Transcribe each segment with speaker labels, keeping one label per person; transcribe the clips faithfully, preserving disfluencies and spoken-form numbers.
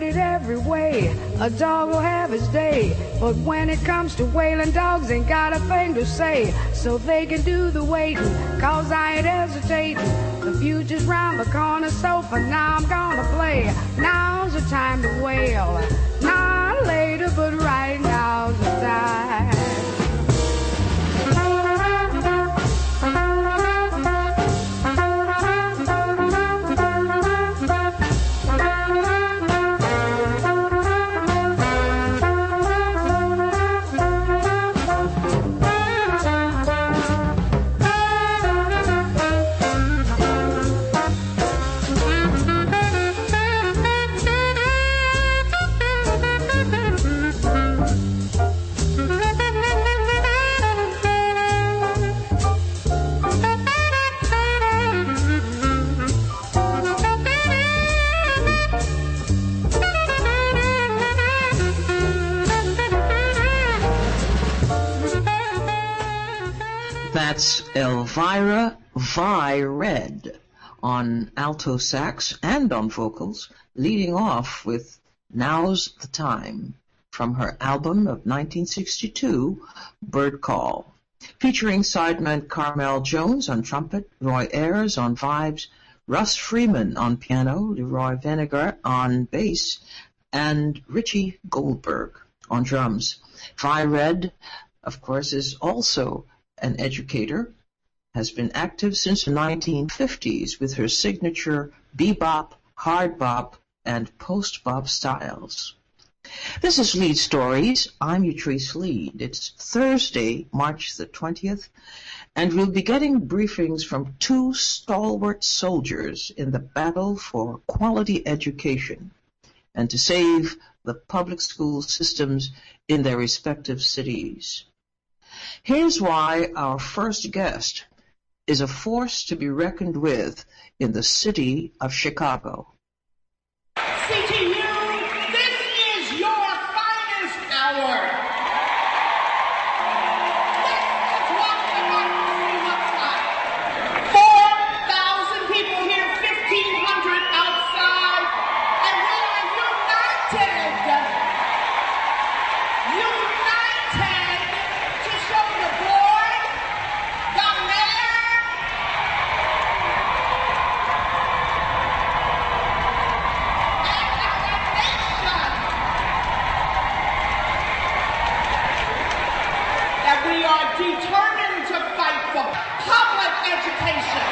Speaker 1: heard it every way. A dog will have his day, but when it comes to wailing, dogs ain't got a thing to say. So they can do the waiting, cause I ain't hesitating. The future's round the corner, so for now I'm gonna play. Now's the time to wail, not later, but right now's the time.
Speaker 2: That's Elvira Vi Red on alto sax and on vocals, leading off with Now's the Time from her album of nineteen sixty-two, Bird Call, featuring sideman Carmel Jones on trumpet, Roy Ayers on vibes, Russ Freeman on piano, Leroy Vinegar on bass, and Richie Goldberg on drums. Vi Red, of course, is also an educator, has been active since the nineteen fifties with her signature bebop, hard bop, and post-bop styles. This is Lead Stories. I'm Utrice Lead. It's Thursday, March the twentieth, and we'll be getting briefings from two stalwart soldiers in the battle for quality education and to save the public school systems in their respective cities. Here's why our first guest is a force to be reckoned with in the city of Chicago.
Speaker 3: C T U, this is your finest hour. Let's walk the democracy looks like. four thousand people here, fifteen hundred outside, and we are united. United to show the board, the mayor, that we are determined to fight for public education.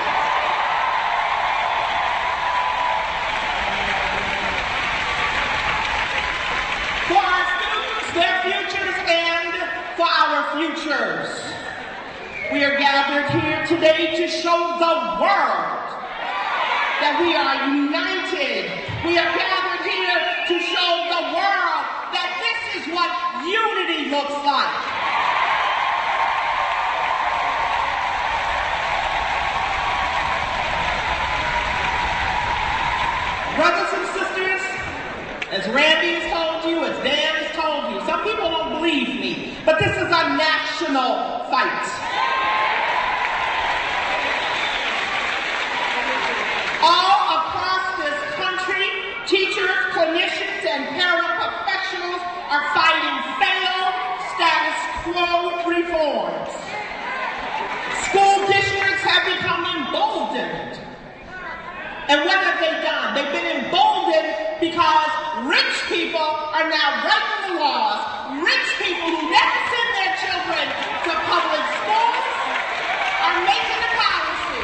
Speaker 3: For our students, their futures, and for our futures. We are gathered here today to show the world that we are united. We are gathered here to show the world that this is what unity looks like. Brothers and sisters, as Randy has told you, as Dan has told you, some people don't believe me, but this is a national fight. All across this country, teachers, clinicians, and paraprofessionals are fighting failed status quo reforms. School districts have become emboldened. And what have they done? They've been emboldened because rich people are now writing the laws. Rich people who never send their children to public schools are making the policy.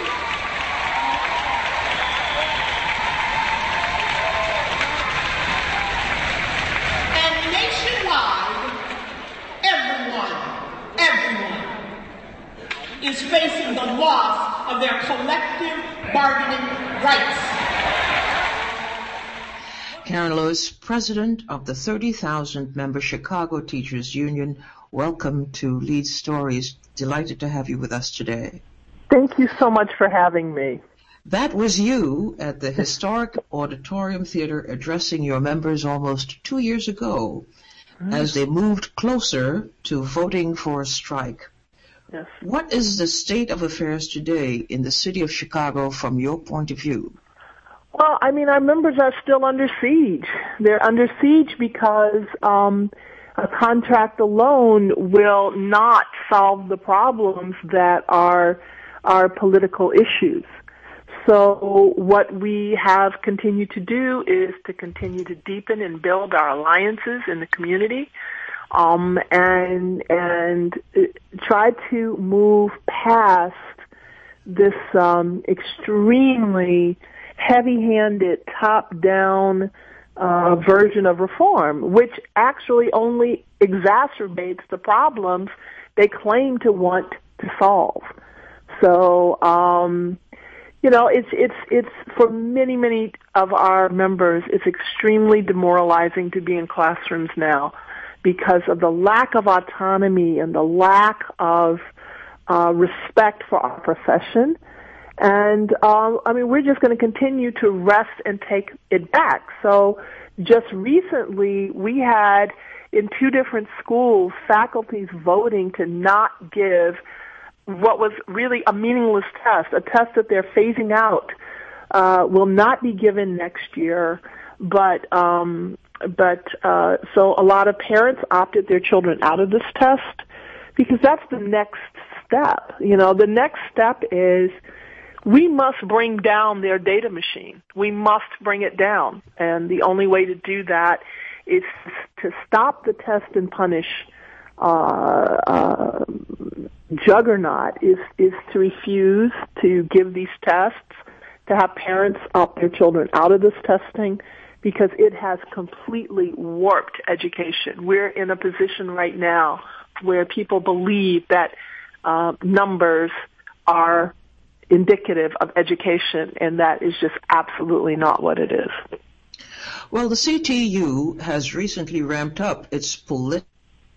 Speaker 3: And nationwide, everyone, everyone is facing the loss of their collective bargaining rights.
Speaker 2: Karen Lewis, president of the thirty thousand member Chicago Teachers Union, welcome to Lead Stories. Delighted to have you with us today.
Speaker 4: Thank you so much for having me.
Speaker 2: That was you at the historic Auditorium Theater addressing your members almost two years ago mm. as they moved closer to voting for a strike.
Speaker 4: Yes.
Speaker 2: What is the state of affairs today in the city of Chicago from your point of view?
Speaker 4: Well, I mean, our members are still under siege. They're under siege because um, a contract alone will not solve the problems that are are political issues. So what we have continued to do is to continue to deepen and build our alliances in the community, um, and and try to move past this um, extremely heavy-handed, top-down uh, version of reform, which actually only exacerbates the problems they claim to want to solve. So, um, you know, it's it's it's for many many of our members, it's extremely demoralizing to be in classrooms now because of the lack of autonomy and the lack of uh, respect for our profession. And, um, I mean, we're just going to continue to rest and take it back. So just recently, we had in two different schools faculties voting to not give what was really a meaningless test, a test that they're phasing out, uh, will not be given next year. But, um, but, uh, so a lot of parents opted their children out of this test because that's the next step. You know, the next step is we must bring down their data machine. We must bring it down. And the only way to do that is to stop the test and punish uh, uh, juggernaut, is, is to refuse to give these tests, to have parents opt their children out of this testing, because it has completely warped education. We're in a position right now where people believe that uh, numbers are indicative of education, and that is just absolutely not what it is.
Speaker 2: Well, the C T U has recently ramped up its political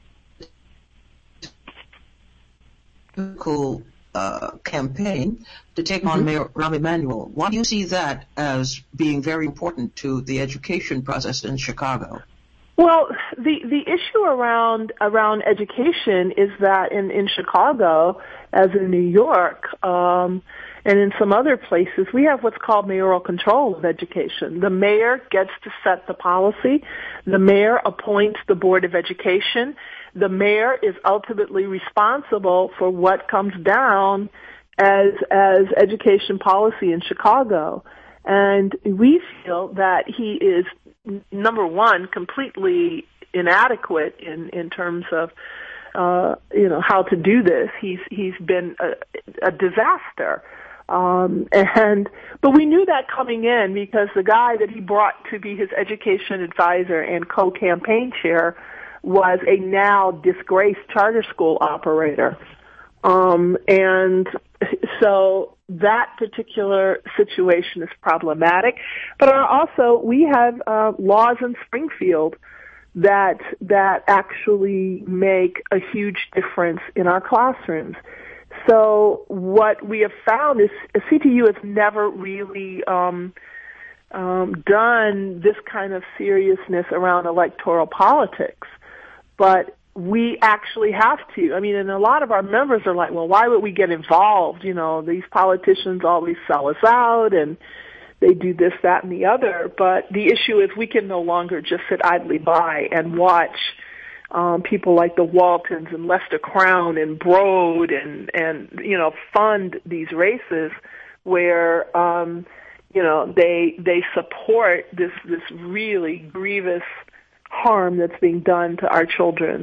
Speaker 2: uh, campaign to take mm-hmm. on Mayor Rahm Emanuel. Why do you see that as being very important to the education process in Chicago?
Speaker 4: Well, the the issue around around education is that in, in Chicago, as in New York, um, and in some other places, we have what's called mayoral control of education. The mayor gets to set the policy. The mayor appoints the Board of Education. The mayor is ultimately responsible for what comes down as as education policy in Chicago. And we feel that he is, number one, completely inadequate in, in terms of, uh, you know, how to do this. He's, he's been a, a disaster. Um, and, but we knew that coming in because the guy that he brought to be his education advisor and co-campaign chair was a now disgraced charter school operator. Um, and so that particular situation is problematic. But also, we have uh, laws in Springfield that that actually make a huge difference in our classrooms. So what we have found is C T U has never really um, um, done this kind of seriousness around electoral politics, but we actually have to. I mean, and a lot of our members are like, well, why would we get involved? You know, these politicians always sell us out and they do this, that, and the other. But the issue is we can no longer just sit idly by and watch um, people like the Waltons and Lester Crown and Broad and, and, you know, fund these races where, um, you know, they, they support this, this really grievous harm that's being done to our children.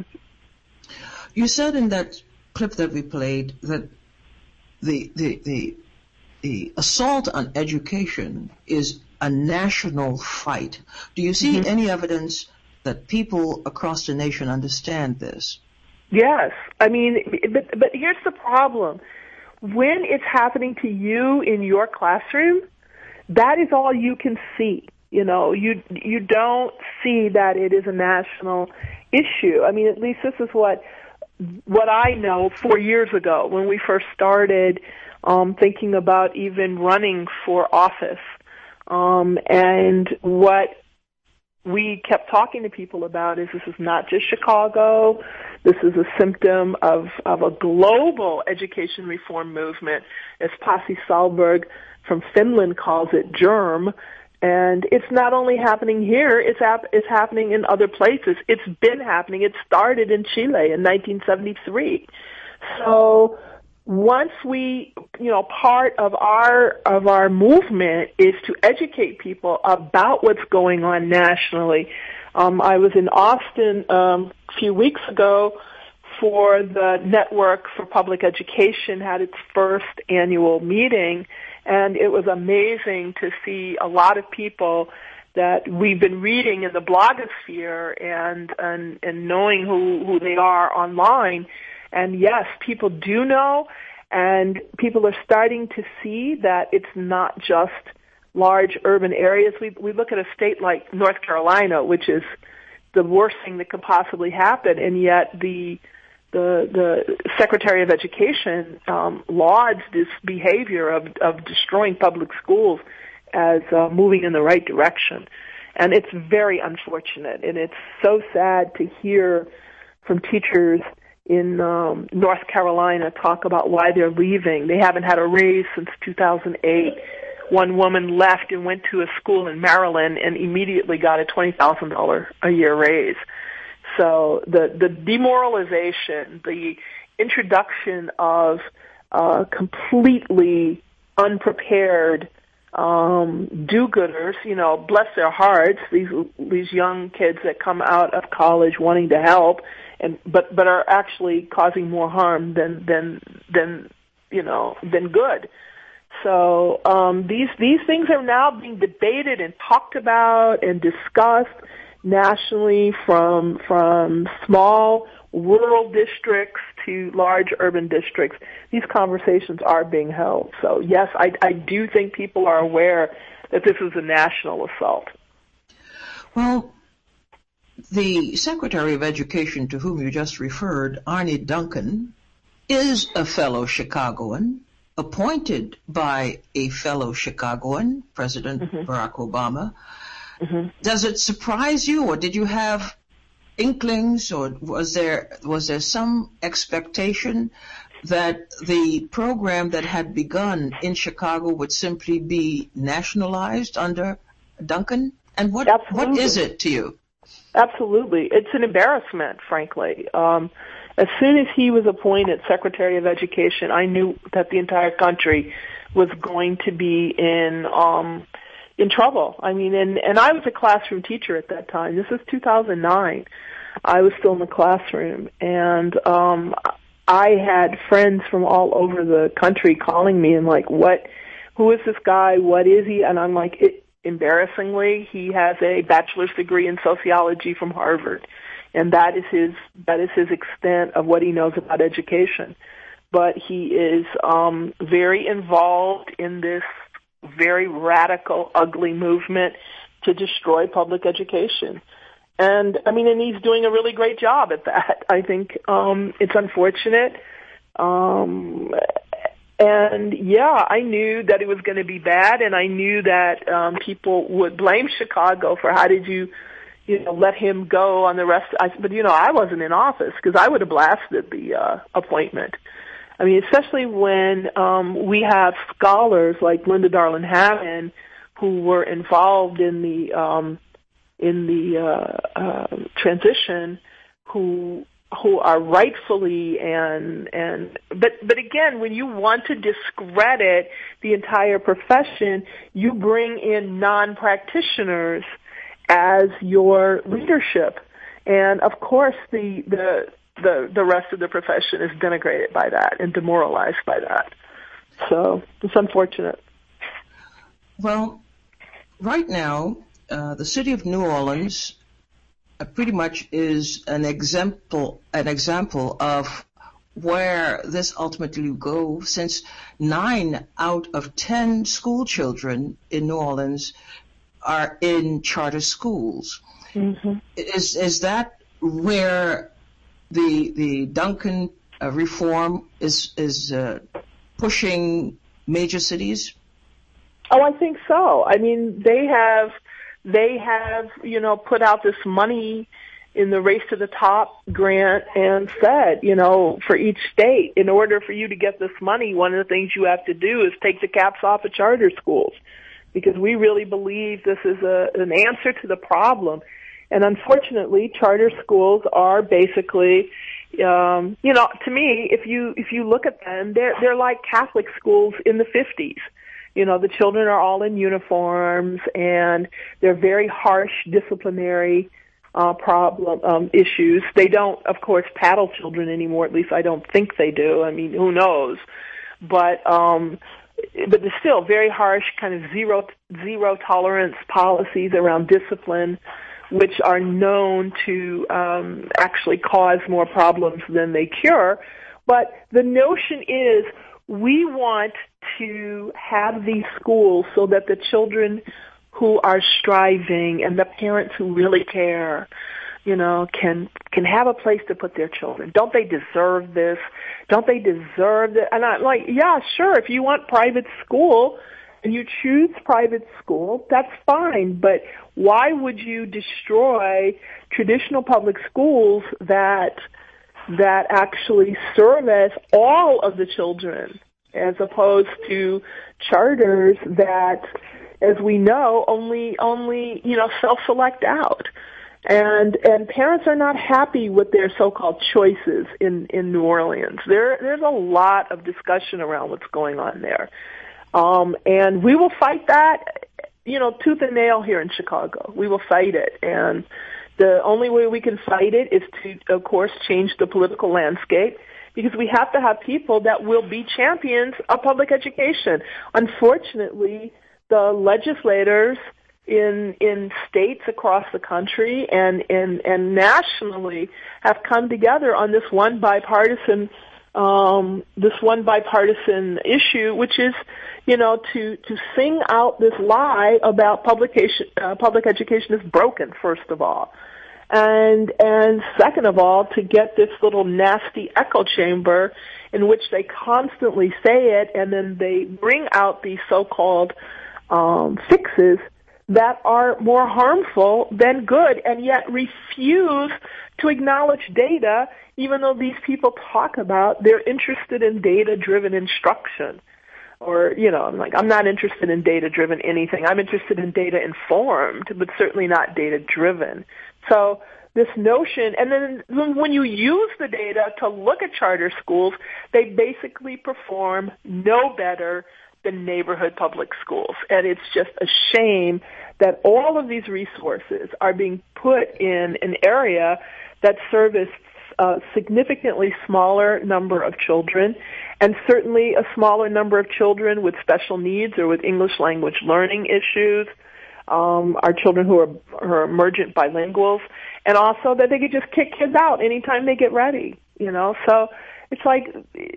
Speaker 2: You said in that clip that we played that the the the, the assault on education is a national fight. Do you see mm-hmm. any evidence that people across the nation understand this?
Speaker 4: Yes. I mean, but, but here's the problem. When it's happening to you in your classroom, that is all you can see. You know, you you don't see that it is a national issue. I mean, at least this is what what I know four years ago when we first started um, thinking about even running for office. Um, and what we kept talking to people about is this is not just Chicago. This is a symptom of, of a global education reform movement, as Pasi Sahlberg from Finland calls it, GERM. And it's not only happening here, it's, hap- it's happening in other places. It's been happening. It started in Chile in nineteen seventy-three. So once we, you know, part of our of our movement is to educate people about what's going on nationally. Um, I was in Austin um, a few weeks ago for the Network for Public Education, had its first annual meeting, and it was amazing to see a lot of people that we've been reading in the blogosphere and and, and knowing who, who they are online. And yes, people do know, and people are starting to see that it's not just large urban areas. We we look at a state like North Carolina, which is the worst thing that could possibly happen, and yet the the the Secretary of Education um, lauds this behavior of of destroying public schools as uh, moving in the right direction, and it's very unfortunate, and it's so sad to hear from teachers in um, North Carolina talk about why they're leaving. They haven't had a raise since two thousand eight. One woman left and went to a school in Maryland and immediately got a twenty thousand dollars a year raise. So the, the demoralization, the introduction of uh, completely unprepared um, do-gooders, you know, bless their hearts, these these young kids that come out of college wanting to help, and but but are actually causing more harm than than than you know than good. So um, these these things are now being debated and talked about and discussed nationally, from from small rural districts to large urban districts. These conversations are being held. So yes, I, I do think people are aware that this is a national assault.
Speaker 2: Well, the Secretary of Education to whom you just referred, Arne Duncan, is a fellow Chicagoan, appointed by a fellow Chicagoan, President mm-hmm. Barack Obama. Mm-hmm. Does it surprise you, or did you have inklings, or was there was there some expectation that the program that had begun in Chicago would simply be nationalized under Duncan? And what
Speaker 4: Absolutely.
Speaker 2: what is it to you?
Speaker 4: Absolutely. It's an embarrassment, frankly. Um, as soon as he was appointed Secretary of Education, I knew that the entire country was going to be in um, in trouble. I mean, and, and I was a classroom teacher at that time. This was two thousand nine. I was still in the classroom, and um, I had friends from all over the country calling me and like, what, who is this guy? What is he? And I'm like, it, embarrassingly, he has a bachelor's degree in sociology from Harvard, and that is his that is his extent of what he knows about education. But he is um, very involved in this very radical, ugly movement to destroy public education. And, I mean, and he's doing a really great job at that. I think um, it's unfortunate. Um, and, yeah, I knew that it was going to be bad, and I knew that um, people would blame Chicago for how did you, you know, let him go on the rest. I, but, you know, I wasn't in office because I would have blasted the uh, appointment. I mean, especially when um, we have scholars like Linda Darling Hammond who were involved in the um, in the uh, uh, transition, who who are rightfully and and but but again, when you want to discredit the entire profession, you bring in non-practitioners as your leadership, and of course the the the the rest of the profession is denigrated by that and demoralized by that. So it's unfortunate.
Speaker 2: Well, right now, uh, the city of New Orleans uh, pretty much is an example an example of where this ultimately will go, since nine out of ten school children in New Orleans are in charter schools. Mm-hmm. Is is that where the the Duncan uh, reform is is uh, pushing major cities?
Speaker 4: Oh, I think so. I mean, they have they have you know put out this money in the Race to the Top grant and said, you know, for each state, in order for you to get this money, one of the things you have to do is take the caps off of charter schools. because we really believe this is a, an answer to the problem. And unfortunately, charter schools are basically, um, you know, to me, if you if you look at them, they're they're like Catholic schools in the fifties. You know, the children are all in uniforms, and they're very harsh disciplinary uh, problem um, issues. They don't, of course, paddle children anymore. At least I don't think they do. I mean, who knows? But um, but there's still very harsh kind of zero zero tolerance policies around discipline, which are known to um, actually cause more problems than they cure. But the notion is we want to have these schools so that the children who are striving and the parents who really care, you know, can can have a place to put their children. Don't they deserve this? Don't they deserve it? And I'm like, yeah, sure, if you want private school and you choose private school, that's fine. But why would you destroy traditional public schools that that actually service all of the children, as opposed to charters that, as we know, only only you know self-select out? And and parents are not happy with their so-called choices in in New Orleans. There there's a lot of discussion around what's going on there. Um, and we will fight that, you know, tooth and nail here in Chicago. We will fight it. And the only way we can fight it is to, of course, change the political landscape, because we have to have people that will be champions of public education. Unfortunately, the legislators in in states across the country and, and, and nationally have come together on this one bipartisan Um, this one bipartisan issue, which is, you know, to, to sing out this lie about publication, uh, public education is broken, first of all. And, and second of all, to get this little nasty echo chamber in which they constantly say it, and then they bring out these so-called, um, fixes that are more harmful than good, and yet refuse to acknowledge data, even though these people talk about they're interested in data-driven instruction. Or, you know, I'm like, I'm not interested in data-driven anything. I'm interested in data-informed, but certainly not data-driven. So this notion, and then when you use the data to look at charter schools, they basically perform no better than neighborhood public schools. And it's just a shame that all of these resources are being put in an area that service a significantly smaller number of children, and certainly a smaller number of children with special needs or with English language learning issues, um, our children who are, who are emergent bilinguals, and also that they could just kick kids out anytime they get ready, you know. So it's like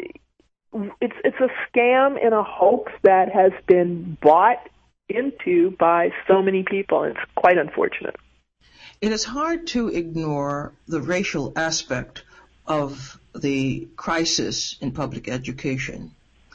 Speaker 4: it's it's a scam and a hoax that has been bought into by so many people, and it's quite unfortunate.
Speaker 2: It is hard to ignore the racial aspect of the crisis in public education.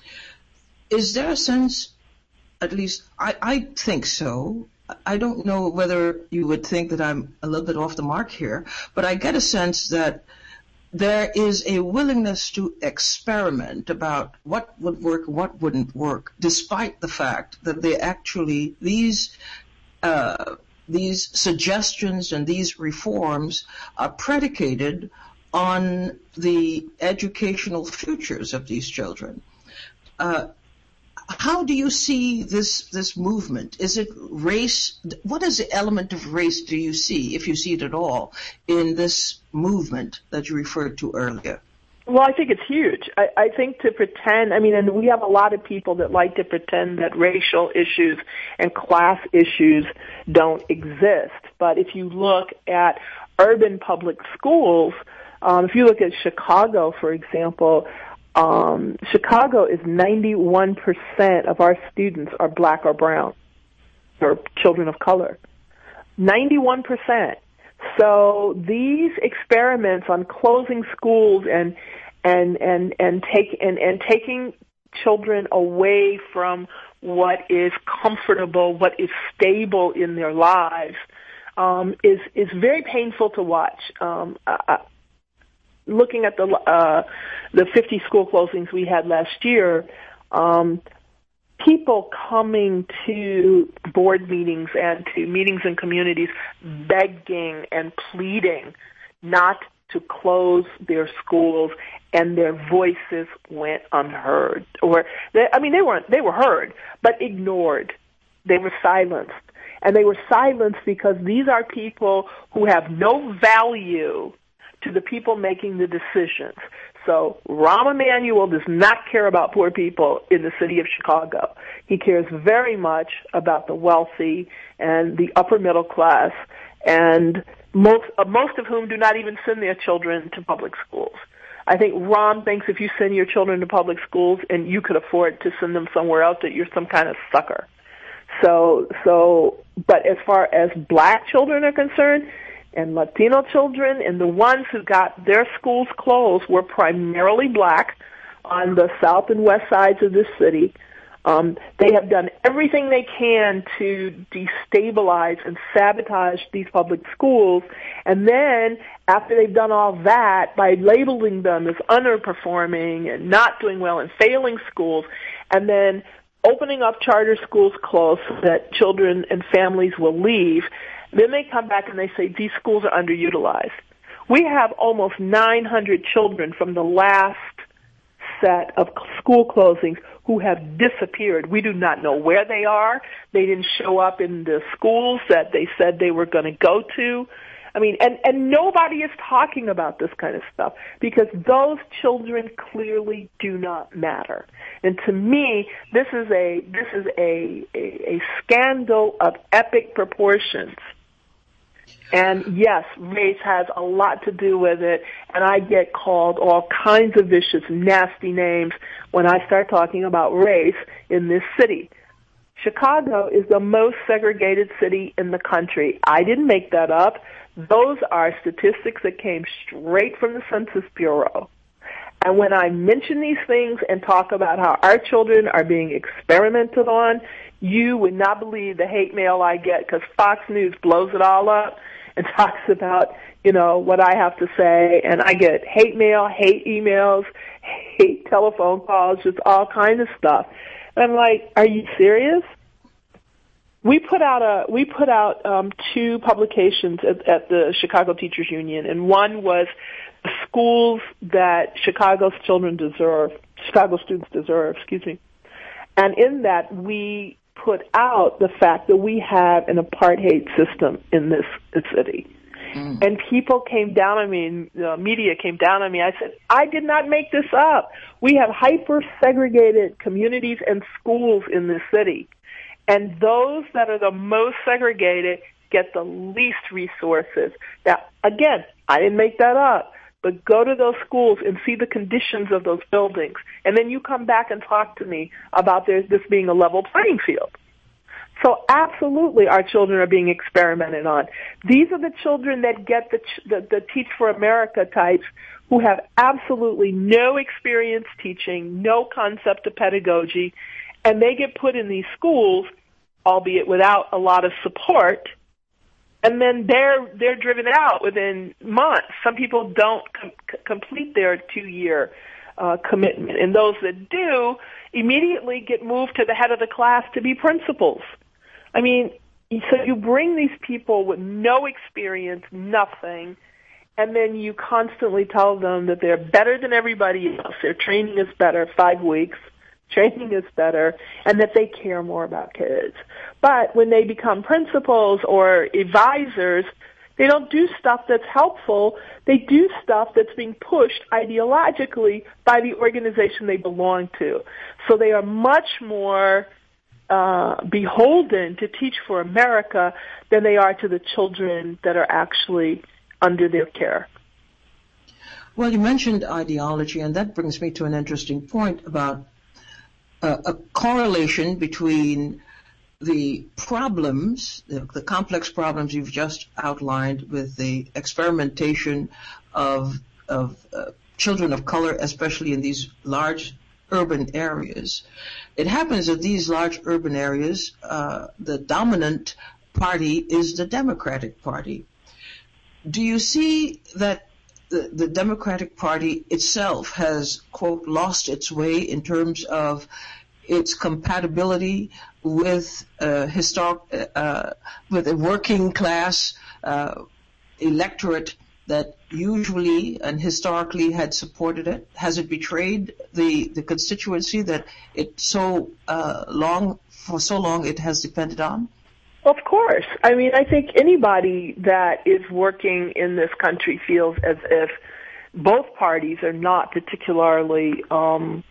Speaker 2: Is there a sense, at least I, I think so, I don't know whether you would think that I'm a little bit off the mark here, but I get a sense that there is a willingness to experiment about what would work and what wouldn't work, despite the fact that they actually, these uh These suggestions and these reforms are predicated on the educational futures of these children. Uh, how do you see this this movement? Is it race? What is the element of race do you see, if you see it at all, in this movement that you referred to earlier?
Speaker 4: Well, I think it's huge. I, I think to pretend, I mean, and we have a lot of people that like to pretend that racial issues and class issues don't exist. But if you look at urban public schools, um, if you look at Chicago, for example, um, Chicago is ninety-one percent of our students are black or brown, or children of color. ninety-one percent. So these experiments on closing schools and and and and take and, and taking children away from what is comfortable, what is stable in their lives, um, is is very painful to watch. Um, uh, looking at the uh, the fifty school closings we had last year, um, people coming to board meetings and to meetings in communities begging and pleading not to close their schools, and their voices went unheard. Or, they, I mean, they weren't, they were heard, but ignored. They were silenced. And they were silenced because these are people who have no value to the people making the decisions. So Rahm Emanuel does not care about poor people in the city of Chicago. He cares very much about the wealthy and the upper middle class, and most, uh, most of whom do not even send their children to public schools. I think Rahm thinks if you send your children to public schools and you could afford to send them somewhere else, that you're some kind of sucker. So, so, but as far as black children are concerned, and Latino children, and the ones who got their schools closed were primarily black on the south and west sides of this city. Um, they have done everything they can to destabilize and sabotage these public schools. And then, after they've done all that, by labeling them as underperforming and not doing well and failing schools, and then opening up charter schools close so that children and families will leave, then they come back and they say these schools are underutilized. We have almost nine hundred children from the last set of school closings who have disappeared. We do not know where they are. They didn't show up in the schools that they said they were going to go to. I mean, and, and nobody is talking about this kind of stuff because those children clearly do not matter. And to me, this is a this is a a, a scandal of epic proportions. And yes, race has a lot to do with it, and I get called all kinds of vicious, nasty names when I start talking about race in this city. Chicago is the most segregated city in the country. I didn't make that up. Those are statistics that came straight from the Census Bureau. And when I mention these things and talk about how our children are being experimented on, you would not believe the hate mail I get because Fox News blows it all up and talks about, you know, what I have to say. And I get hate mail, hate emails, hate telephone calls, just all kinds of stuff. And I'm like, are you serious? We put out a we put out um, two publications at, at the Chicago Teachers Union, and one was the schools that Chicago's children deserve, Chicago students deserve, excuse me. And in that, we put out the fact that we have an apartheid system in this city. Mm. And people came down on me, and the media came down on me. I said, I did not make this up. We have hyper-segregated communities and schools in this city. And those that are the most segregated get the least resources. Now, again, I didn't make that up, but go to those schools and see the conditions of those buildings. And then you come back and talk to me about there, this being a level playing field. So absolutely our children are being experimented on. These are the children that get the, the, the Teach for America types who have absolutely no experience teaching, no concept of pedagogy, and they get put in these schools, albeit without a lot of support, and then they're they're driven out within months. Some people don't com- complete their two-year uh, commitment, and those that do immediately get moved to the head of the class to be principals. I mean, so you bring these people with no experience, nothing, and then you constantly tell them that they're better than everybody else. Their training is better, five weeks. Training is better, and that they care more about kids. But when they become principals or advisors, they don't do stuff that's helpful. They do stuff that's being pushed ideologically by the organization they belong to. So they are much more uh, beholden to Teach for America than they are to the children that are actually under their care.
Speaker 2: Well, you mentioned ideology, and that brings me to an interesting point about Uh, a correlation between the problems, the, the complex problems you've just outlined with the experimentation of, of uh, children of color, especially in these large urban areas. It happens that these large urban areas, uh, the dominant party is the Democratic Party. Do you see that the, the Democratic Party itself has, quote, lost its way in terms of its compatibility with uh, historic, uh, with a working class uh, electorate that usually and historically had supported it? Has it betrayed the, the constituency that it so uh, long, for so long it has depended on?
Speaker 4: Of course. I mean, I think anybody that is working in this country feels as if both parties are not particularly um,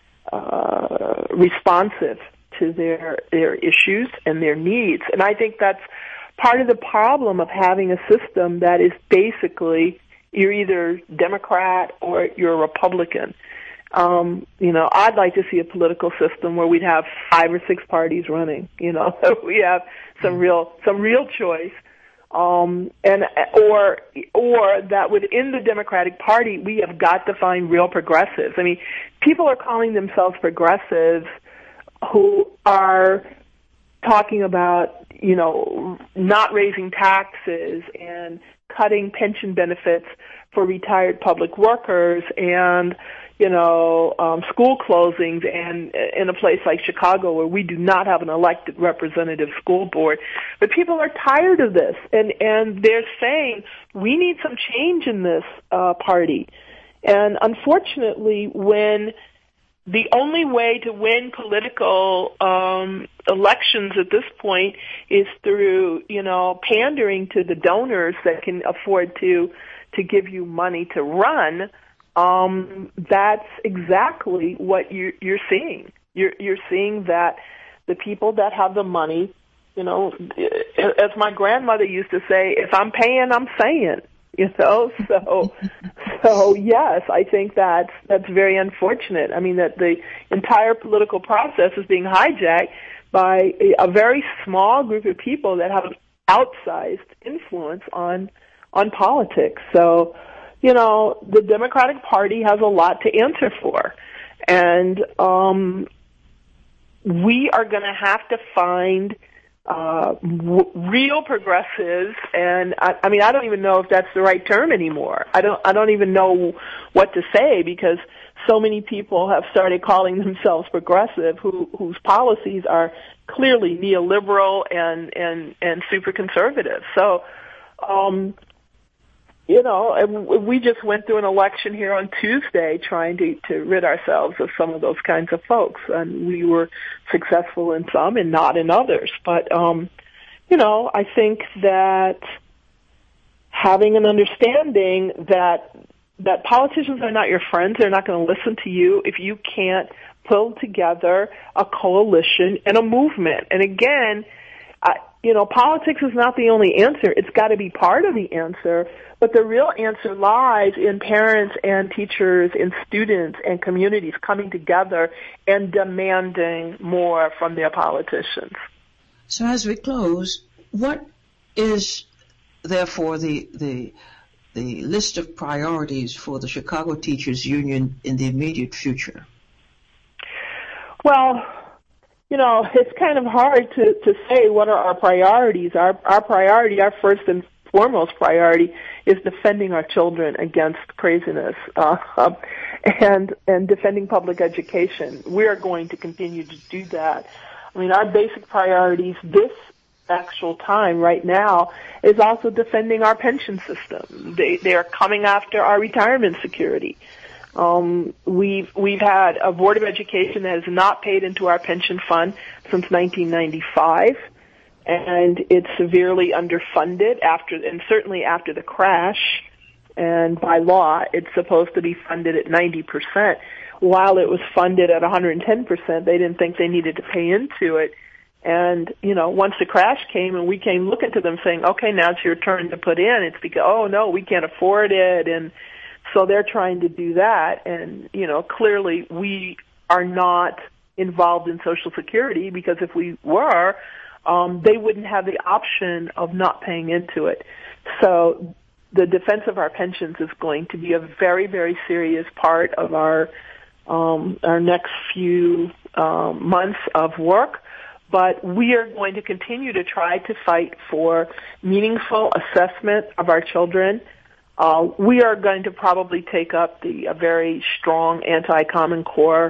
Speaker 4: uh, responsive to their their issues and their needs. And I think that's part of the problem of having a system that is basically you're either Democrat or you're a Republican. Um, you know, I'd like to see a political system where we'd have five or six parties running, you know, we have some real, some real choice. Um, and, or, or that within the Democratic Party, we have got to find real progressives. I mean, people are calling themselves progressives who are talking about, you know, not raising taxes and cutting pension benefits for retired public workers and, you know, um, school closings, and in a place like Chicago where we do not have an elected representative school board. But people are tired of this, and, and they're saying we need some change in this uh, party. And unfortunately, when the only way to win political um, elections at this point is through, you know, pandering to the donors that can afford to to give you money to run, um, that's exactly what you're, you're seeing. You're, you're seeing that the people that have the money, you know, as my grandmother used to say, if I'm paying, I'm saying. You know, so so yes, I think that's that's very unfortunate. I mean, that the entire political process is being hijacked by a, a very small group of people that have an outsized influence on on politics. So, you know, the Democratic Party has a lot to answer for, and um, we are going to have to find Uh, w- real progressives, and I, I mean, I don't even know if that's the right term anymore. I don't, I don't even know what to say because so many people have started calling themselves progressive, who, whose policies are clearly neoliberal and and and super conservative. So, um, you know, we just went through an election here on Tuesday trying to, to rid ourselves of some of those kinds of folks, and we were successful in some and not in others. But, um, you know, I think that having an understanding that that politicians are not your friends, they're not going to listen to you if you can't pull together a coalition and a movement. And again, I, you know, politics is not the only answer. It's got to be part of the answer. But the real answer lies in parents and teachers and students and communities coming together and demanding more from their politicians.
Speaker 2: So as we close, what is, therefore, the the the list of priorities for the Chicago Teachers Union in the immediate future?
Speaker 4: Well, you know, it's kind of hard to, to say what are our priorities. Our our priority, our first and foremost priority, is defending our children against craziness uh, and and defending public education. We are going to continue to do that. I mean, our basic priorities this actual time right now is also defending our pension system. They they are coming after our retirement security. Um, we've we've had a Board of Education that has not paid into our pension fund since nineteen ninety-five. And it's severely underfunded after, and certainly after the crash. And by law, it's supposed to be funded at ninety percent. While it was funded at one hundred ten percent, they didn't think they needed to pay into it. And, you know, once the crash came and we came looking to them saying, okay, now it's your turn to put in, it's because, oh, no, we can't afford it. And so they're trying to do that. And, you know, clearly we are not involved in Social Security because if we were, Um, they wouldn't have the option of not paying into it. So the defense of our pensions is going to be a very, very serious part of our um, our next few um, months of work. But we are going to continue to try to fight for meaningful assessment of our children. Uh, we are going to probably take up the a very strong anti-Common Core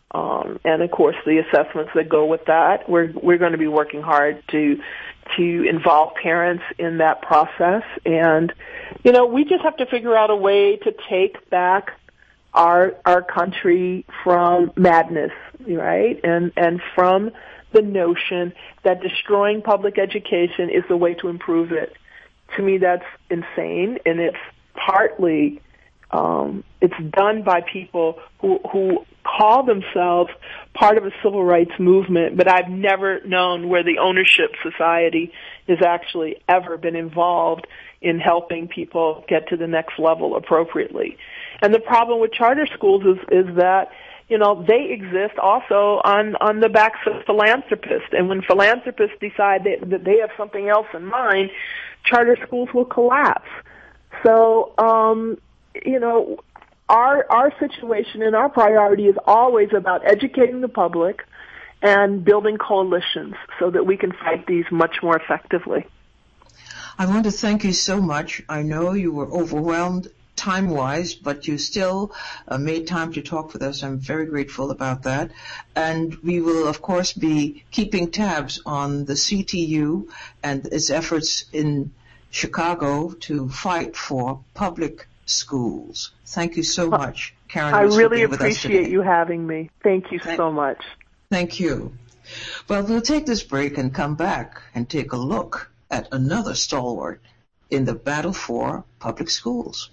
Speaker 4: Um, and of course, the assessments that go with that. We're we're going to be working hard to to involve parents in that process. And you know, we just have to figure out a way to take back our our country from madness, right? And and from the notion that destroying public education is the way to improve it. To me, that's insane, and it's partly um, it's done by people who who call themselves part of a civil rights movement, but I've never known where the ownership society has actually ever been involved in helping people get to the next level appropriately. And the problem with charter schools is, is that, you know, they exist also on, on the backs of philanthropists. And when philanthropists decide that, that they have something else in mind, charter schools will collapse. So, um, you know, our our situation and our priority is always about educating the public and building coalitions so that we can fight these much more effectively.
Speaker 2: I want to thank you so much. I know you were overwhelmed time-wise, but you still uh, made time to talk with us. I'm very grateful about that. And we will, of course, be keeping tabs on the C T U and its efforts in Chicago to fight for public schools. Thank you so much, Karen.
Speaker 4: I really appreciate you having me. Thank you
Speaker 2: thank,
Speaker 4: so much.
Speaker 2: Thank you. Well, we'll take this break and come back and take a look at another stalwart in the battle for public schools.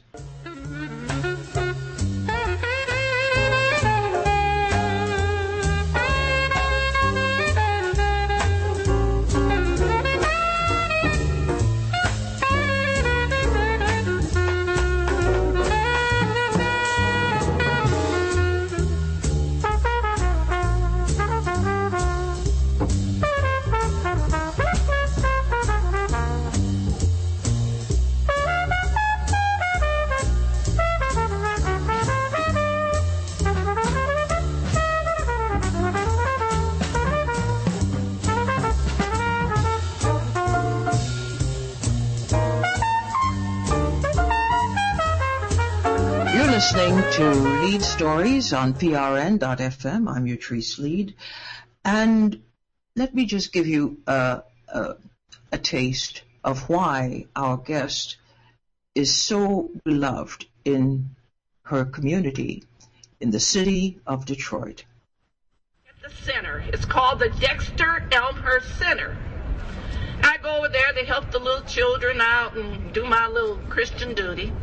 Speaker 2: Listening to Lead Stories on P R N dot F M. I'm Utrice Lead. And let me just give you a, a, a taste of why our guest is so beloved in her community, in the city of Detroit.
Speaker 5: At the center, it's called the Dexter Elmhurst Center. I go over there to help the little children out and do my little Christian duty.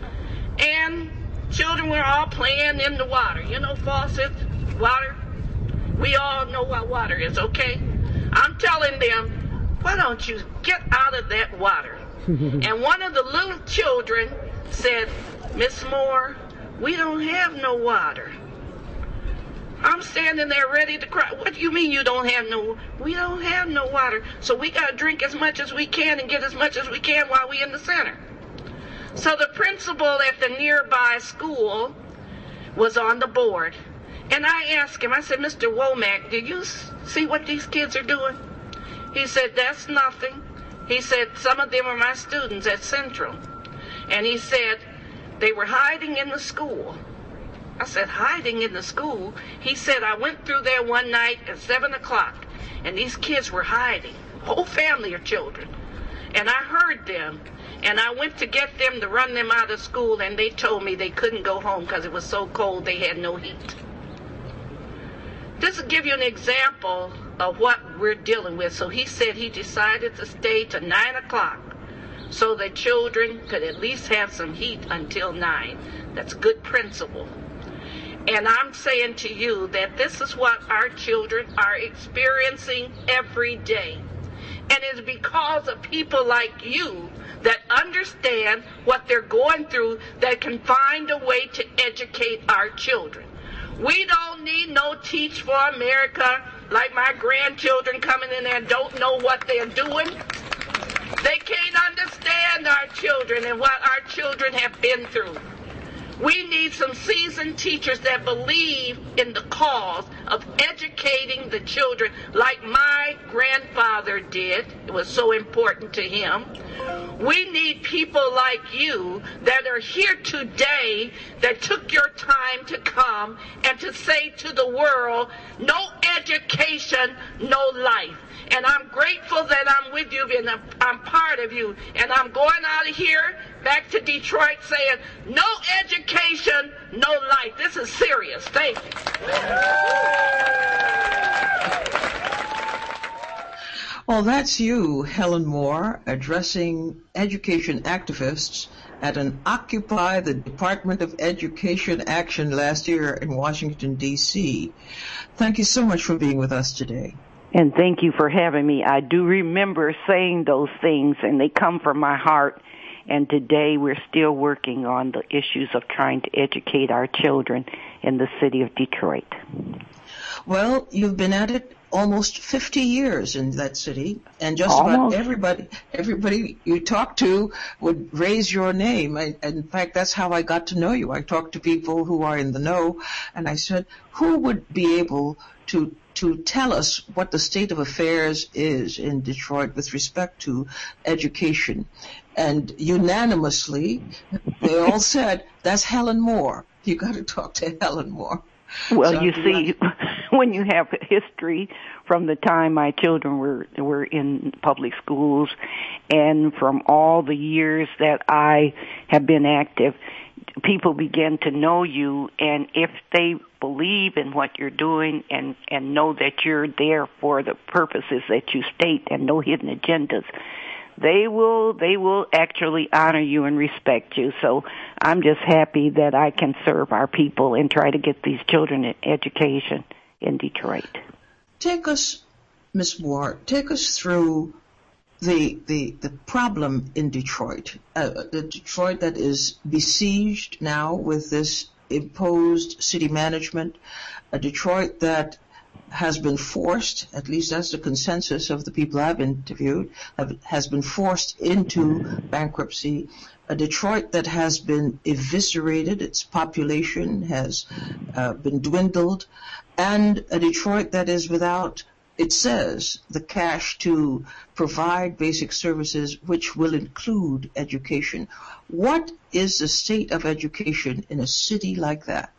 Speaker 5: And children were all playing in the water. You know, faucets, water. We all know what water is, okay? I'm telling them, why don't you get out of that water? And one of the little children said, Miss Moore, we don't have no water. I'm standing there ready to cry. What do you mean you don't have no? We don't have no water. So we got to drink as much as we can and get as much as we can while we in the center. So the principal at the nearby school was on the board. And I asked him, I said, Mister Womack, did you see what these kids are doing? He said, that's nothing. He said, some of them are my students at Central. And he said, they were hiding in the school. I said, hiding in the school? He said, I went through there one night at seven o'clock, and these kids were hiding, whole family of children. And I heard them. And I went to get them to run them out of school, and they told me they couldn't go home because it was so cold they had no heat. This will give you an example of what we're dealing with. So he said he decided to stay to nine o'clock so the children could at least have some heat until nine. That's good principle. And I'm saying to you that this is what our children are experiencing every day. And it's because of people like you that understand what they're going through, that can find a way to educate our children. We don't need no Teach for America, like my grandchildren coming in there and don't know what they're doing. They can't understand our children and what our children have been through. We need some seasoned teachers that believe in the cause of educating the children like my grandfather did. It was so important to him. We need people like you that are here today that took your time to come and to say to the world, no education, no life. And I'm grateful that I'm with you and I'm, I'm part of you. And I'm going out of here back to Detroit saying, no education, no life. This is serious. Thank you.
Speaker 2: Well, that's you, Helen Moore, addressing education activists at an Occupy the Department of Education action last year in Washington, D C Thank you so much for being with us today.
Speaker 6: And thank you for having me. I do remember saying those things, and they come from my heart. And today we're still working on the issues of trying to educate our children in the city of Detroit.
Speaker 2: Well, you've been at it almost fifty years in that city, and just
Speaker 6: Almost.
Speaker 2: about everybody everybody you talk to would raise your name. I, in fact, that's how I got to know you. I talked to people who are in the know, and I said, who would be able to to tell us what the state of affairs is in Detroit with respect to education? And unanimously, they all said, that's Helen Moore. You got to talk to Helen Moore.
Speaker 6: Well,
Speaker 2: So
Speaker 6: you
Speaker 2: I'm
Speaker 6: see,
Speaker 2: glad-
Speaker 6: when you have history from the time my children were were in public schools and from all the years that I have been active, people begin to know you, and if they believe in what you're doing and, and know that you're there for the purposes that you state and no hidden agendas, they will they will actually honor you and respect you. So I'm just happy that I can serve our people and try to get these children an education in Detroit.
Speaker 2: Take us, Miz Moore, take us through the the the problem in Detroit, uh, the Detroit that is besieged now with this imposed city management, a Detroit that has been forced, at least that's the consensus of the people I've interviewed, have, has been forced into bankruptcy, a Detroit that has been eviscerated, its population has uh, been dwindled, and a Detroit that is without, it says, the cash to provide basic services which will include education. What is the state of education in a city like that?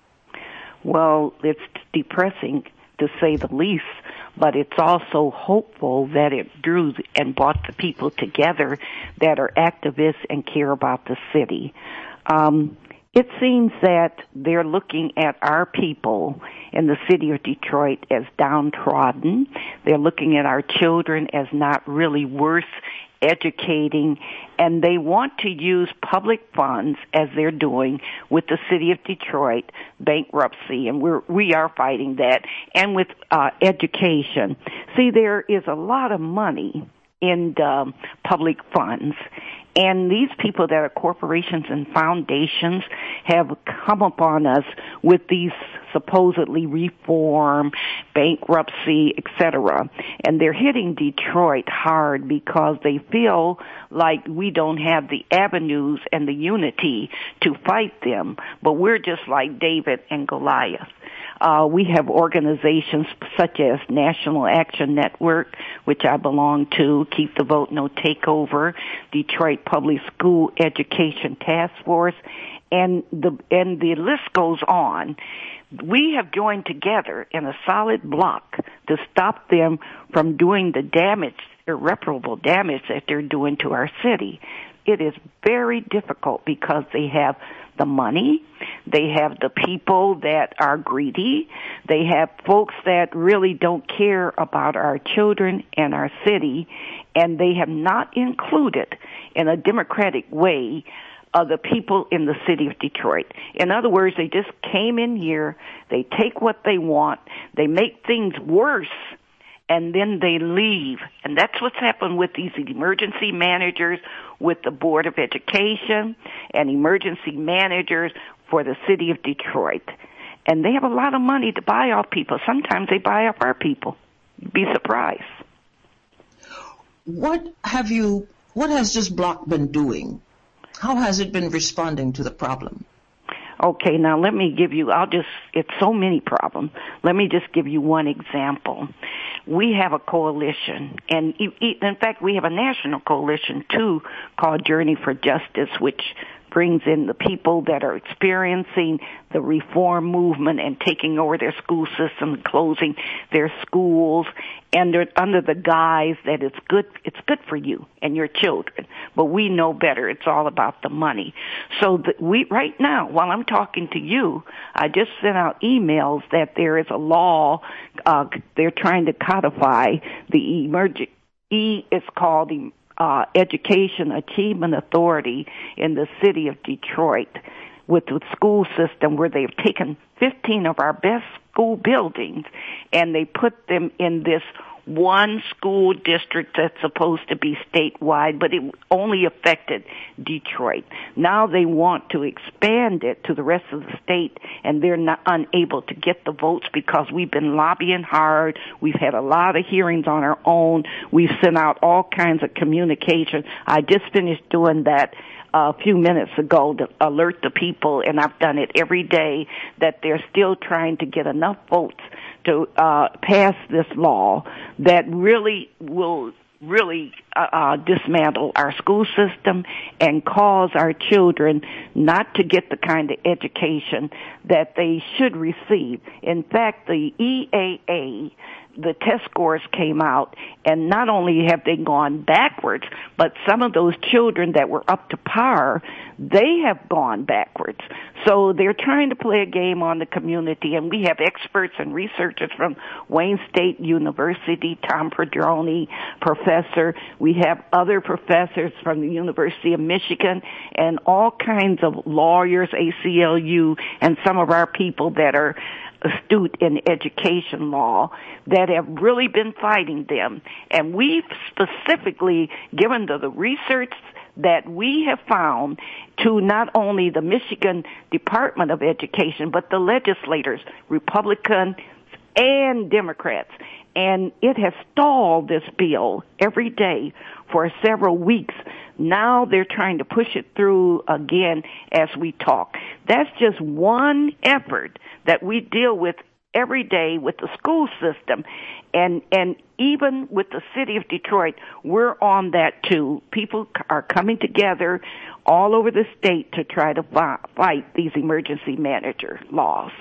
Speaker 6: Well, it's depressing, to say the least, but it's also hopeful that it drew and brought the people together that are activists and care about the city. Um, it seems that they're looking at our people in the city of Detroit as downtrodden. They're looking at our children as not really worth educating, and they want to use public funds, as they're doing with the city of Detroit bankruptcy, and we're we are fighting that, and with uh, education. See, there is a lot of money in um, public funds, and these people that are corporations and foundations have come upon us with these supposedly reform, bankruptcy, et cetera. And they're hitting Detroit hard because they feel like we don't have the avenues and the unity to fight them. But we're just like David and Goliath. Uh, we have organizations such as National Action Network, which I belong to, Keep the Vote, No Takeover, Detroit Public School Education Task Force, and the and the list goes on. We have joined together in a solid block to stop them from doing the damage, irreparable damage that they're doing to our city. It is very difficult because they have the money, they have the people that are greedy, they have folks that really don't care about our children and our city, and they have not included in a democratic way of the people in the city of Detroit. In other words, they just came in here, they take what they want, they make things worse, and then they leave. And that's what's happened with these emergency managers with the Board of Education and emergency managers for the city of Detroit. And they have a lot of money to buy off people. Sometimes they buy off our people. You'd be surprised.
Speaker 2: What have you, what has this block been doing? How has it been responding to the problem?
Speaker 6: Okay, now let me give you, I'll just, it's so many problems. Let me just give you one example. We have a coalition, and in fact, we have a national coalition too called Journey for Justice, which brings in the people that are experiencing the reform movement and taking over their school system, closing their schools, and they're under the guise that it's good, it's good for you and your children. But we know better. It's all about the money. So that we, right now, while I'm talking to you, I just sent out emails that there is a law, uh, they're trying to codify the emergent, E is called the Uh, Education Achievement Authority in the city of Detroit with the school system, where they've taken fifteen of our best school buildings and they put them in this one school district that's supposed to be statewide, but it only affected Detroit. Now they want to expand it to the rest of the state, and they're not unable to get the votes because we've been lobbying hard. We've had a lot of hearings on our own. We've sent out all kinds of communication. I just finished doing that a few minutes ago to alert the people, and I've done it every day, that they're still trying to get enough votes to uh pass this law that really will really uh, uh dismantle our school system and cause our children not to get the kind of education that they should receive. In fact, the E A A, the test scores came out, and not only have they gone backwards, but some of those children that were up to par, they have gone backwards. So they're trying to play a game on the community, and we have experts and researchers from Wayne State University, Tom Pedroni, professor. We have other professors from the University of Michigan, and all kinds of lawyers, A C L U, and some of our people that are astute in education law that have really been fighting them. And we've specifically given the, the research that we have found to not only the Michigan Department of Education, but the legislators, Republicans and Democrats. And it has stalled this bill every day for several weeks. Now they're trying to push it through again as we talk. That's just one effort that we deal with every day with the school system. And, and even with the city of Detroit, we're on that too. People are coming together all over the state to try to fight these emergency manager laws.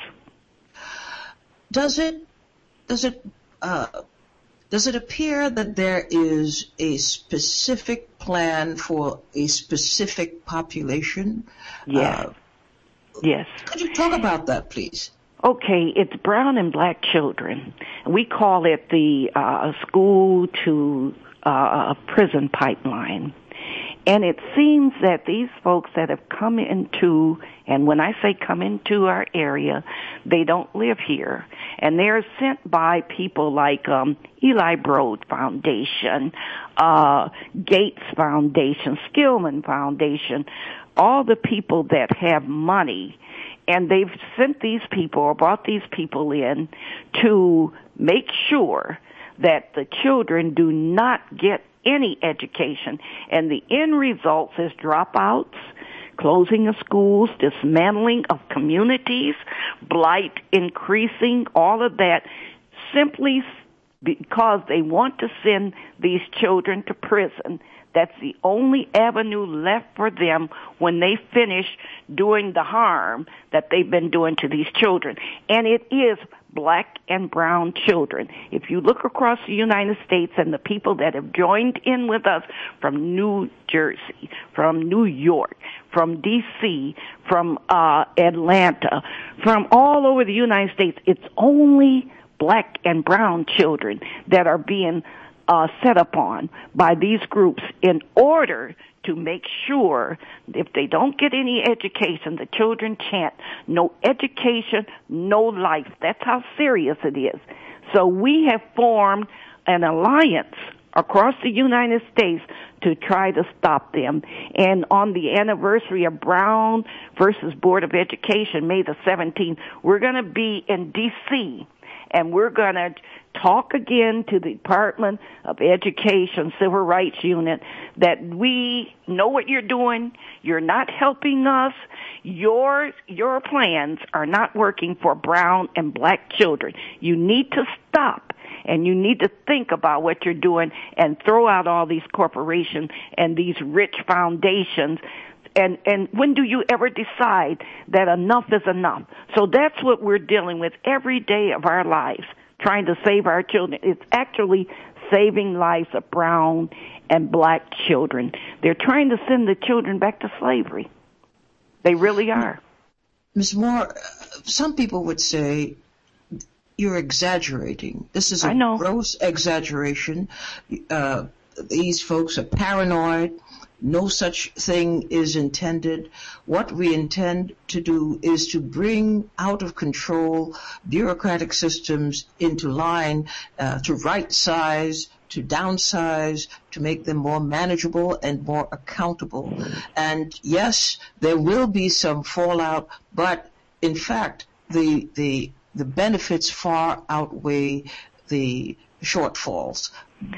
Speaker 2: Does it, does it, uh, does it appear that there is a specific plan for a specific population?
Speaker 6: Yes. Uh, yes.
Speaker 2: Could you talk about that, please?
Speaker 6: Okay, it's brown and black children. We call it the uh, school to uh, prison pipeline. And it seems that these folks that have come into, and when I say come into our area, they don't live here. And they're sent by people like um, Eli Broad Foundation, uh, Gates Foundation, Skillman Foundation, all the people that have money. And they've sent these people or brought these people in to make sure that the children do not get any education. And the end results is dropouts, closing of schools, dismantling of communities, blight increasing, all of that, simply because they want to send these children to prison. That's the only avenue left for them when they finish doing the harm that they've been doing to these children. And it is black and brown children. If you look across the United States and the people that have joined in with us from New Jersey, from New York, from D C, from uh Atlanta, from all over the United States, it's only black and brown children that are being Uh, set upon by these groups in order to make sure if they don't get any education, the children chant, no education, no life. That's how serious it is. So we have formed an alliance across the United States to try to stop them. And on the anniversary of Brown versus Board of Education, May the seventeenth, we're going to be in D C, and we're going to talk again to the Department of Education, Civil Rights Unit, that we know what you're doing. You're not helping us. Your your plans are not working for brown and black children. You need to stop, and you need to think about what you're doing and throw out all these corporations and these rich foundations. And and when do you ever decide that enough is enough? So that's what we're dealing with every day of our lives, trying to save our children. It's actually saving lives of brown and black children. They're trying to send the children back to slavery. They really are.
Speaker 2: Miz Moore, some people would say you're exaggerating. This is a
Speaker 6: I know.
Speaker 2: gross exaggeration. Uh, these folks are paranoid. No such thing is intended. What we intend to do is to bring out of control bureaucratic systems into line, uh, to right size, to downsize, to make them more manageable and more accountable. And yes, there will be some fallout, but in fact, the the the benefits far outweigh the shortfalls.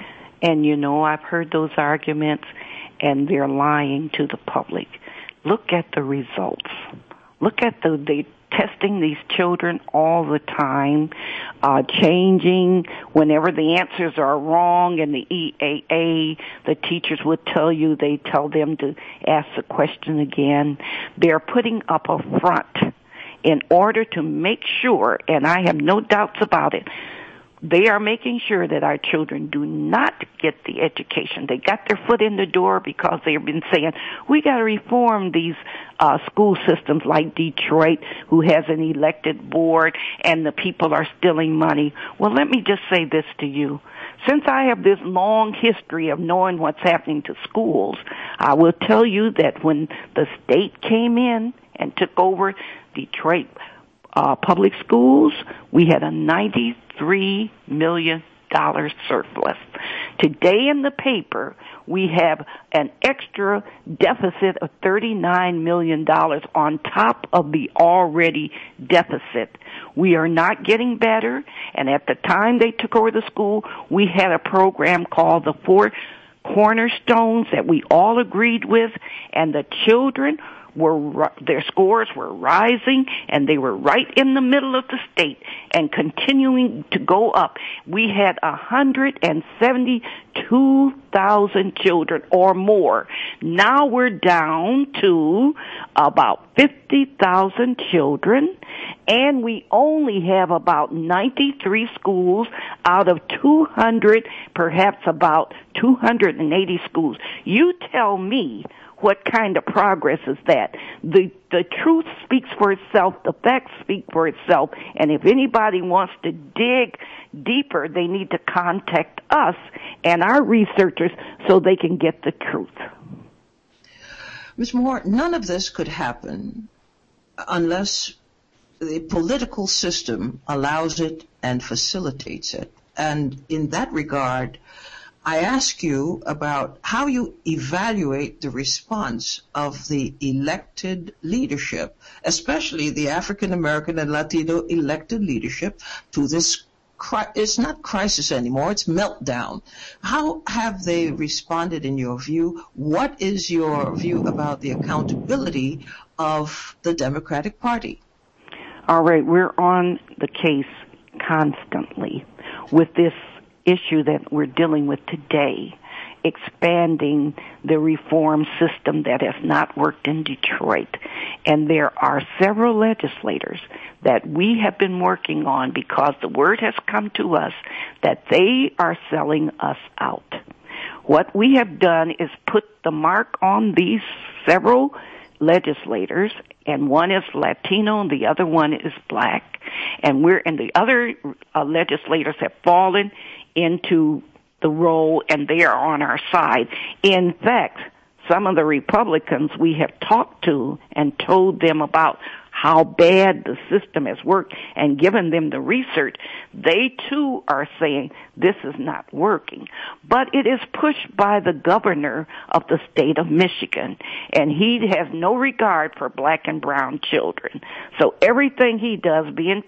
Speaker 6: And you know, I've heard those arguments, and they're lying to the public. Look at the results. Look at the they testing these children all the time, uh, changing whenever the answers are wrong. In the E A A, the teachers would tell you, they tell them to ask the question again. They're putting up a front in order to make sure, and I have no doubts about it, they are making sure that our children do not get the education. They got their foot in the door because they've been saying, we got to reform these uh, school systems like Detroit, who has an elected board, and the people are stealing money. Well, let me just say this to you. Since I have this long history of knowing what's happening to schools, I will tell you that when the state came in and took over Detroit uh, public schools, we had a ninety-three million dollars surplus. Today in the paper, we have an extra deficit of thirty-nine million dollars on top of the already deficit. We are not getting better, and at the time they took over the school, we had a program called the Four Cornerstones that we all agreed with, and the children were, their scores were rising, and they were right in the middle of the state and continuing to go up. We had one hundred seventy-two thousand children or more. Now we're down to about fifty thousand children, and we only have about ninety-three schools out of two hundred, perhaps about two hundred eighty schools. You tell me, what kind of progress is that? The the truth speaks for itself, the facts speak for itself, and if anybody wants to dig deeper, they need to contact us and our researchers so they can get the truth.
Speaker 2: Miz Moore, none of this could happen unless the political system allows it and facilitates it. And in that regard, I ask you about how you evaluate the response of the elected leadership, especially the African American and Latino elected leadership, to this, cri- it's not crisis anymore, it's meltdown. How have they responded in your view? What is your view about the accountability of the Democratic Party?
Speaker 6: All right, we're on the case constantly with this issue that we're dealing with today, expanding the reform system that has not worked in Detroit. And there are several legislators that we have been working on because the word has come to us that they are selling us out. What we have done is put the mark on these several legislators, and one is Latino and the other one is black, and we're and the other uh, legislators have fallen into the role, and they are on our side. In fact, some of the Republicans we have talked to and told them about how bad the system has worked and given them the research, they too are saying this is not working. But it is pushed by the governor of the state of Michigan, and he has no regard for black and brown children. So everything he does, being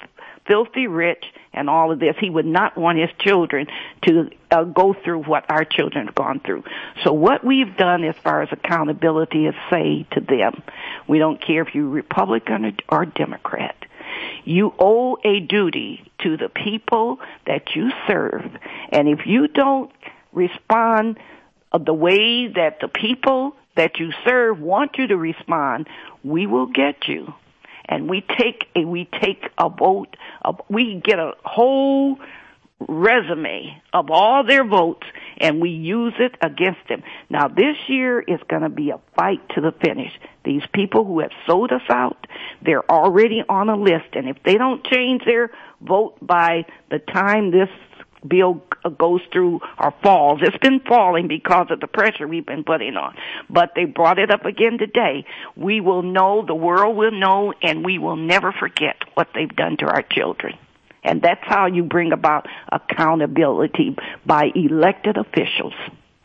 Speaker 6: filthy rich and all of this. He would not want his children to uh, go through what our children have gone through. So what we've done as far as accountability is say to them, we don't care if you're Republican or, or Democrat. You owe a duty to the people that you serve. And if you don't respond of the way that the people that you serve want you to respond, we will get you. And we take a, we take a vote, a, we get a whole resume of all their votes and we use it against them. Now this year is going to be a fight to the finish. These people who have sold us out, they're already on a list, and if they don't change their vote by the time this bill goes through or falls. It's been falling because of the pressure we've been putting on. But they brought it up again today. We will know, the world will know, and we will never forget what they've done to our children. And that's how you bring about accountability, by elected officials.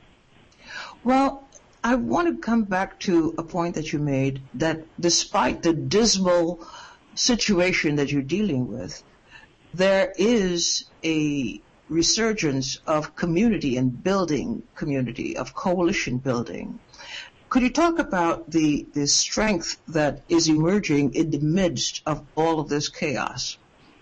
Speaker 2: Well, I want to come back to a point that you made, that despite the dismal situation that you're dealing with, there is a resurgence of community and building community, of coalition building. Could you talk about the, the strength that is emerging in the midst of all of this chaos?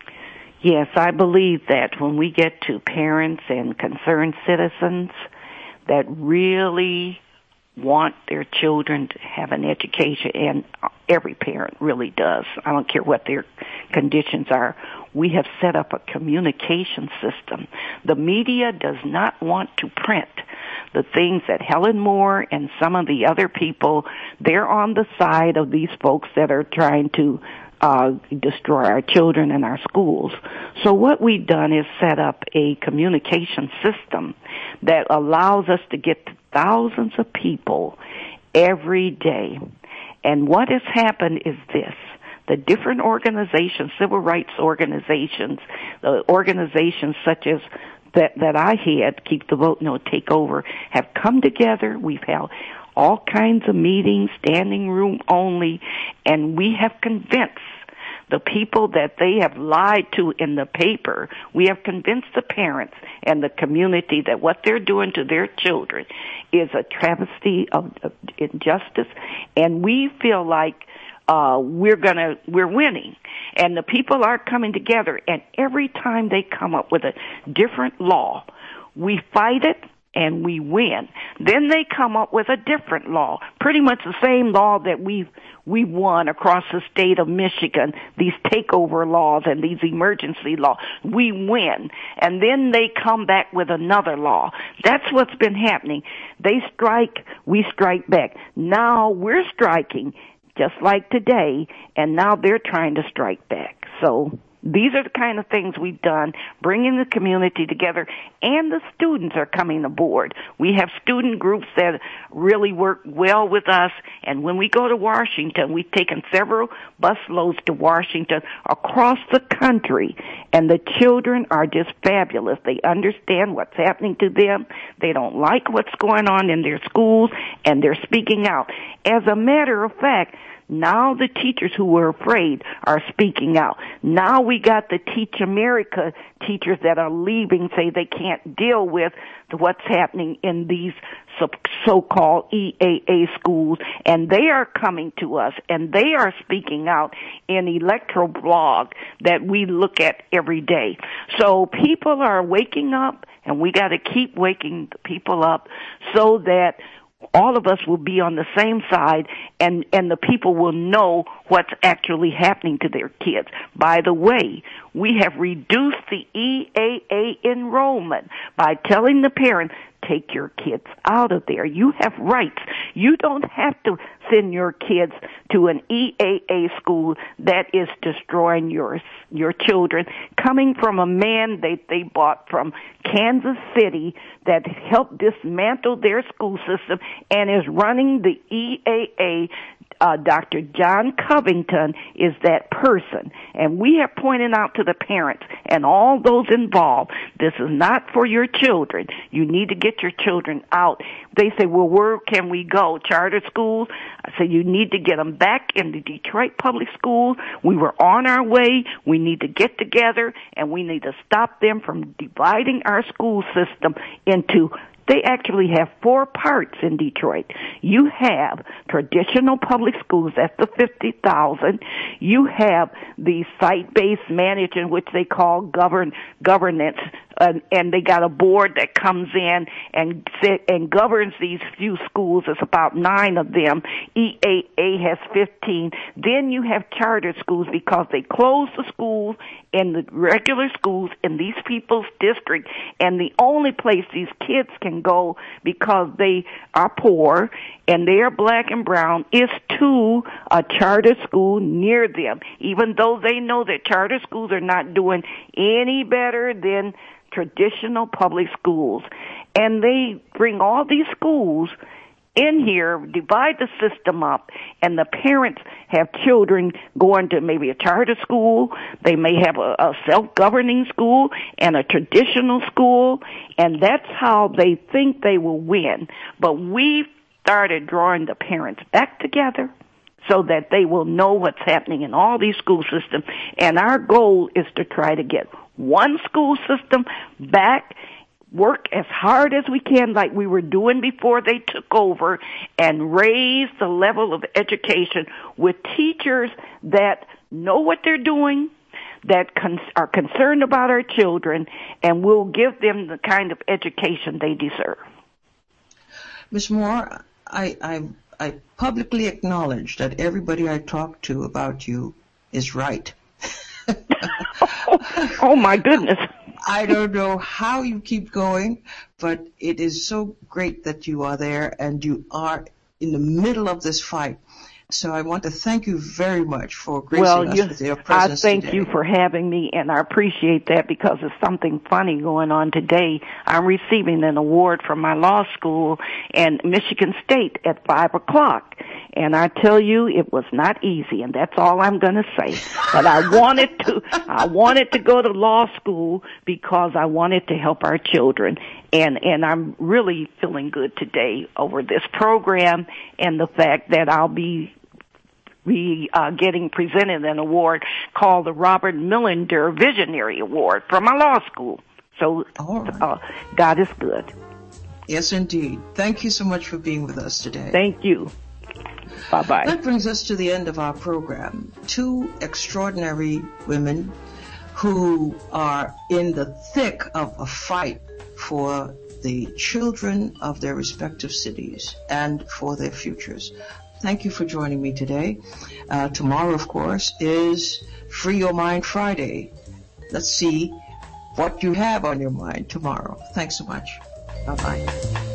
Speaker 6: Yes, I believe that when we get to parents and concerned citizens that really want their children to have an education, and every parent really does, I don't care what their conditions are, we have set up a communication system. The media does not want to print the things that Helen Moore and some of the other people, they're on the side of these folks that are trying to uh destroy our children and our schools. So what we've done is set up a communication system that allows us to get to thousands of people every day. And what has happened is this. The different organizations, civil rights organizations, the organizations such as that, that I had, Keep the Vote, No Takeover, have come together. We've held all kinds of meetings, standing room only, and we have convinced the people that they have lied to in the paper. We have convinced the parents and the community that what they're doing to their children is a travesty of, of injustice, and we feel like uh we're gonna we're winning, and the people are coming together, and every time they come up with a different law, we fight it and we win. Then they come up with a different law, pretty much the same law that we've we won across the state of Michigan, these takeover laws and these emergency laws. We win. And then they come back with another law. That's what's been happening. They strike, we strike back. Now we're striking, just like today, and now they're trying to strike back. So these are the kind of things we've done, bringing the community together, and the students are coming aboard. We have student groups that really work well with us, and when we go to Washington, we've taken several bus loads to Washington across the country, and the children are just fabulous. They understand what's happening to them. They don't like what's going on in their schools, and they're speaking out. As a matter of fact, now the teachers who were afraid are speaking out. Now we got the Teach America teachers that are leaving, say they can't deal with what's happening in these so-called E A A schools, and they are coming to us, and they are speaking out in Electro Blog that we look at every day. So people are waking up, and we got to keep waking people up so that all of us will be on the same side, and, and the people will know what's actually happening to their kids. By the way, we have reduced the E A A enrollment by telling the parents, take your kids out of there. You have rights. You don't have to send your kids to an E A A school that is destroying your your children. Coming from a man they they bought from Kansas City that helped dismantle their school system and is running the E A A. Uh, Doctor John Covington is that person, and we have pointed out to the parents and all those involved, this is not for your children. You need to get your children out. They say, well, where can we go? Charter schools? I said, you need to get them back in the Detroit public schools. We were on our way. We need to get together, and we need to stop them from dividing our school system into, they actually have four parts in Detroit. You have traditional public schools, that's the fifty thousand. You have the site-based management, which they call govern governance, uh, and they got a board that comes in and sit and governs these few schools. It's about nine of them. E A A has fifteen. Then you have charter schools because they close the schools in the regular schools in these people's district, and the only place these kids can go because they are poor and they are black and brown is to a charter school near them, even though they know that charter schools are not doing any better than traditional public schools. And they bring all these schools in here, divide the system up, and the parents have children going to maybe a charter school. They may have a, a self-governing school and a traditional school, and that's how they think they will win. But we started drawing the parents back together so that they will know what's happening in all these school systems. And our goal is to try to get one school system back, work as hard as we can like we were doing before they took over, and raise the level of education with teachers that know what they're doing, that con- are concerned about our children, and will give them the kind of education they deserve.
Speaker 2: Miz Moore, I, I, I publicly acknowledge that everybody I talk to about you is right.
Speaker 6: oh, oh, my goodness.
Speaker 2: I don't know how you keep going, but it is so great that you are there and you are in the middle of this fight. So I want to thank you very much for gracing
Speaker 6: well,
Speaker 2: us
Speaker 6: you,
Speaker 2: with your presence
Speaker 6: I thank
Speaker 2: today.
Speaker 6: you for having me, and I appreciate that because there's something funny going on today. I'm receiving an award from my law school in Michigan State at five o'clock. And I tell you, it was not easy, and that's all I'm going to say. But I wanted to, I wanted to go to law school because I wanted to help our children. And, and I'm really feeling good today over this program and the fact that I'll be We uh, getting presented an award called the Robert Millender Visionary Award from my law school. So right. uh, God is good.
Speaker 2: Yes, indeed. Thank you so much for being with us today.
Speaker 6: Thank you. Bye-bye.
Speaker 2: That brings us to the end of our program. Two extraordinary women who are in the thick of a fight for the children of their respective cities and for their futures. Thank you for joining me today. Uh, tomorrow, of course, is Free Your Mind Friday. Let's see what you have on your mind tomorrow. Thanks so much. Bye-bye.